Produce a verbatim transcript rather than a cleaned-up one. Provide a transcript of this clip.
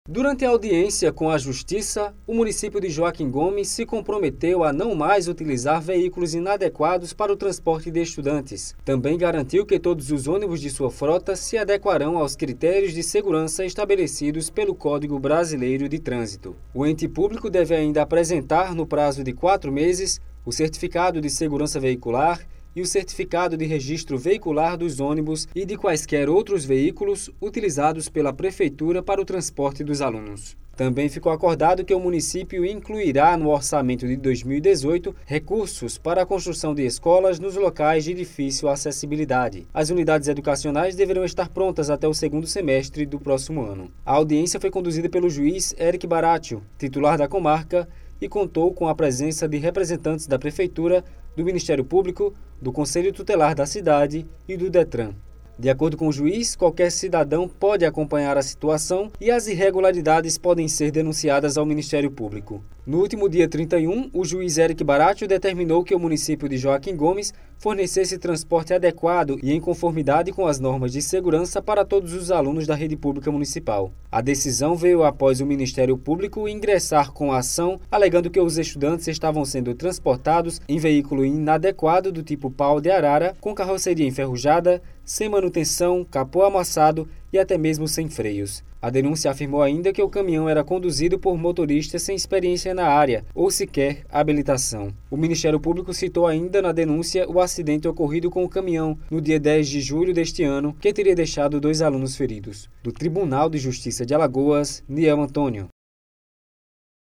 Durante a audiência com a Justiça, o município de Joaquim Gomes se comprometeu a não mais utilizar veículos inadequados para o transporte de estudantes. Também garantiu que todos os ônibus de sua frota se adequarão aos critérios de segurança estabelecidos pelo Código Brasileiro de Trânsito. O ente público deve ainda apresentar, no prazo de quatro meses, o certificado de segurança veicular e o certificado de registro veicular dos ônibus e de quaisquer outros veículos utilizados pela Prefeitura para o transporte dos alunos. Também ficou acordado que o município incluirá no orçamento de dois mil e dezoito recursos para a construção de escolas nos locais de difícil acessibilidade. As unidades educacionais deverão estar prontas até o segundo semestre do próximo ano. A audiência foi conduzida pelo juiz Eric Baratio, titular da comarca, e contou com a presença de representantes da Prefeitura, do Ministério Público, do Conselho Tutelar da cidade e do Detran. De acordo com o juiz, qualquer cidadão pode acompanhar a situação e as irregularidades podem ser denunciadas ao Ministério Público. No último dia trinta e um, o juiz Eric Baratio determinou que o município de Joaquim Gomes fornecesse transporte adequado e em conformidade com as normas de segurança para todos os alunos da rede pública municipal. A decisão veio após o Ministério Público ingressar com a ação, alegando que os estudantes estavam sendo transportados em veículo inadequado do tipo pau de arara, com carroceria enferrujada, sem manutenção, capô amassado e até mesmo sem freios. A denúncia afirmou ainda que o caminhão era conduzido por motoristas sem experiência na área ou sequer habilitação. O Ministério Público citou ainda na denúncia o acidente ocorrido com o caminhão no dia dez de julho deste ano, que teria deixado dois alunos feridos. Do Tribunal de Justiça de Alagoas, Niel Antônio.